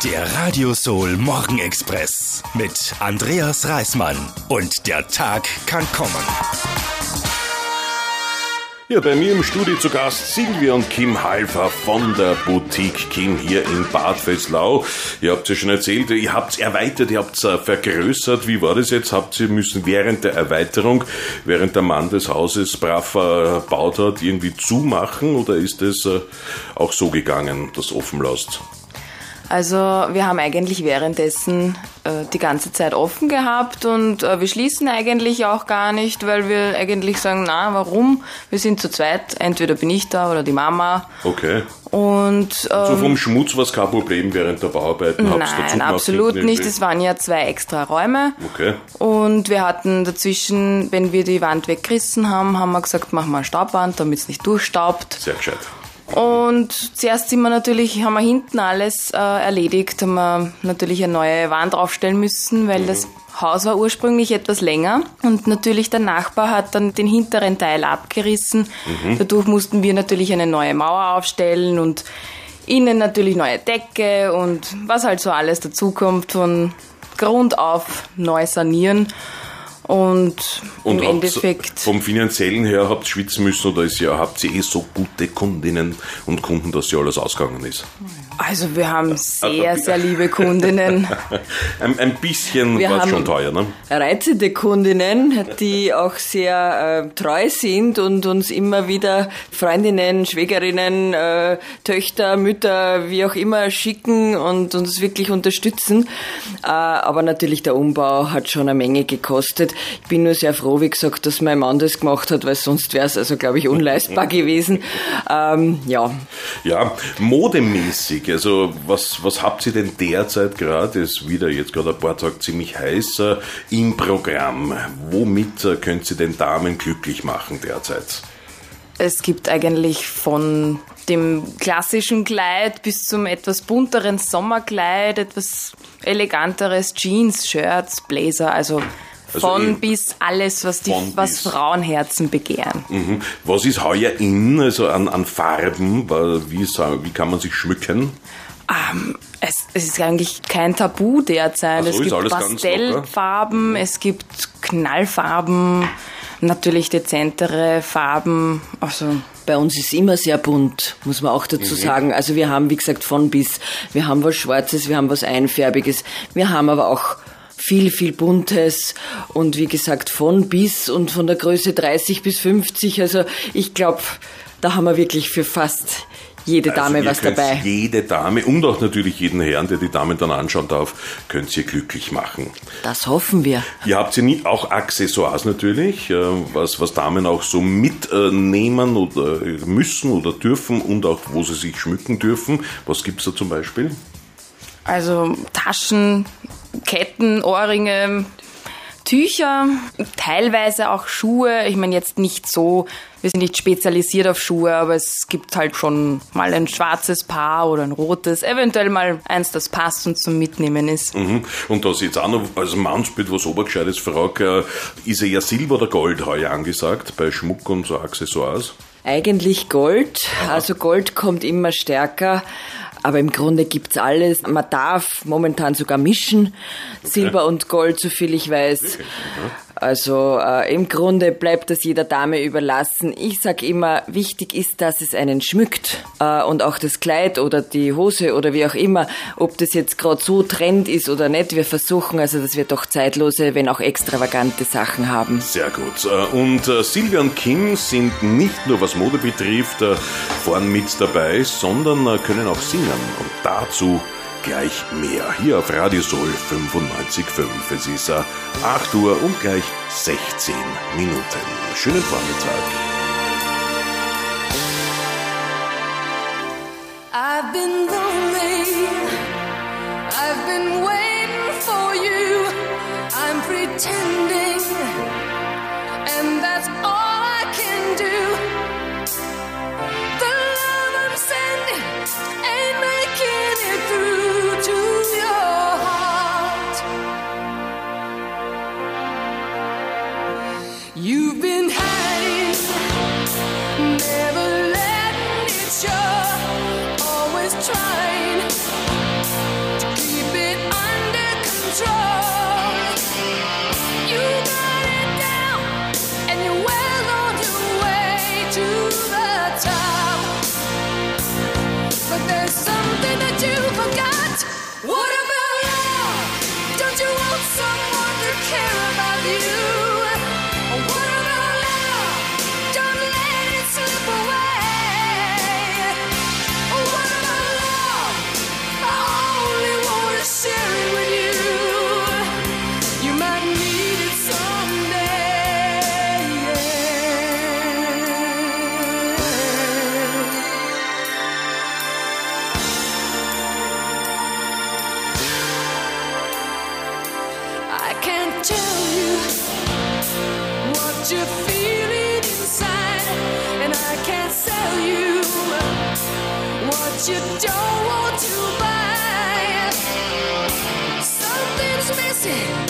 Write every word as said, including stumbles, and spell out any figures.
Der Radio Soul Morgenexpress mit Andreas Reismann. Und der Tag kann kommen. Ja, bei mir im Studio zu Gast Silvia und Kim Halfer von der Boutique Kim hier in Bad Vöslau. Ihr habt ja schon erzählt, ihr habt erweitert, ihr habt vergrößert. Wie war das jetzt? Habt ihr müssen während der Erweiterung, während der Mann des Hauses brav verbaut hat, irgendwie zumachen oder ist es auch so gegangen, das offen lasst? Also wir haben eigentlich währenddessen äh, die ganze Zeit offen gehabt und äh, wir schließen eigentlich auch gar nicht, weil wir eigentlich sagen, na, warum? Wir sind zu zweit, entweder bin ich da oder die Mama. Okay. Und ähm, so vom Schmutz war es kein Problem während der Bauarbeiten? Nein, absolut nicht. Es waren ja zwei extra Räume. Okay. Und wir hatten dazwischen, wenn wir die Wand weggerissen haben, haben wir gesagt, machen wir eine Staubwand, damit es nicht durchstaubt. Sehr gescheit. Und zuerst sind wir natürlich, haben wir hinten alles äh, erledigt, haben wir natürlich eine neue Wand aufstellen müssen, weil mhm. das Haus war ursprünglich etwas länger und natürlich der Nachbar hat dann den hinteren Teil abgerissen. Mhm. Dadurch mussten wir natürlich eine neue Mauer aufstellen und innen natürlich neue Decke und was halt so alles dazukommt, von Grund auf neu sanieren. Und, und im Endeffekt... Vom Finanziellen her habt ihr schwitzen müssen oder ist ja, habt ihr eh so gute Kundinnen und Kunden, dass ja alles ausgegangen ist? Also wir haben sehr, sehr liebe Kundinnen. ein, ein bisschen war es schon teuer, ne? Reizende Kundinnen, die auch sehr äh, treu sind und uns immer wieder Freundinnen, Schwägerinnen, äh, Töchter, Mütter, wie auch immer schicken und uns wirklich unterstützen. Äh, aber natürlich der Umbau hat schon eine Menge gekostet. Ich bin nur sehr froh, wie gesagt, dass mein Mann das gemacht hat, weil sonst wäre es also, glaube ich, unleistbar gewesen. Ähm, ja. Ja, modemäßig. Also was, was habt ihr denn derzeit gerade, ist wieder jetzt gerade ein paar Tage ziemlich heiß, äh, im Programm? Womit äh, könnt ihr den Damen glücklich machen derzeit? Es gibt eigentlich von dem klassischen Kleid bis zum etwas bunteren Sommerkleid, etwas eleganteres Jeans, Shirts, Blazer, also von also bis alles, was die was Frauenherzen begehren. Mhm. Was ist heuer in, also an, an Farben? Wie, wie kann man sich schmücken? Um, es, es ist eigentlich kein Tabu derzeit. So, es gibt Pastellfarben, es gibt Knallfarben, natürlich dezentere Farben. Also bei uns ist immer sehr bunt, muss man auch dazu mhm. sagen. Also wir haben, wie gesagt, von bis. Wir haben was Schwarzes, wir haben was Einfärbiges, wir haben aber auch viel, viel Buntes und wie gesagt von bis und von der Größe dreißig bis fünfzig. Also ich glaube, da haben wir wirklich für fast jede Dame also was dabei. Jede Dame und auch natürlich jeden Herrn, der die Damen dann anschauen darf, könnt ihr glücklich machen. Das hoffen wir. Ihr habt ja nie auch Accessoires natürlich, was, was Damen auch so mitnehmen oder müssen oder dürfen und auch wo sie sich schmücken dürfen. Was gibt's da zum Beispiel? Also Taschen, Ketten, Ohrringe, Tücher, teilweise auch Schuhe. Ich meine jetzt nicht so, wir sind nicht spezialisiert auf Schuhe, aber es gibt halt schon mal ein schwarzes Paar oder ein rotes, eventuell mal eins, das passt und zum Mitnehmen ist. Mhm. Und das jetzt auch noch als Mannsbild was Obergescheites frage, ist ja Silber oder Gold heuer angesagt bei Schmuck und so Accessoires? Eigentlich Gold, also Gold kommt immer stärker. Aber im Grunde gibt's alles. Man darf momentan sogar mischen, okay. Silber und Gold, so viel ich weiß. Okay. Also äh, im Grunde bleibt das jeder Dame überlassen. Ich sag immer, wichtig ist, dass es einen schmückt. Äh, und auch das Kleid oder die Hose oder wie auch immer, ob das jetzt gerade so Trend ist oder nicht. Wir versuchen also, dass wir doch zeitlose, wenn auch extravagante Sachen haben. Sehr gut. Und äh, Silvia und Kim sind nicht nur, was Mode betrifft, äh, vorn mit dabei, sondern äh, können auch singen. Und dazu gleich mehr. Hier auf Radio Soul fünfundneunzig Komma fünf. Es ist äh, acht Uhr und gleich sechzehn Minuten. Schönen Vormittag. I've been lonely. I've been waiting for you. I'm pretending, and that's all I can do. The love I'm sending ain't making it through to your heart. You've been hiding, never letting it show, always trying to you don't want to buy. Something's missing.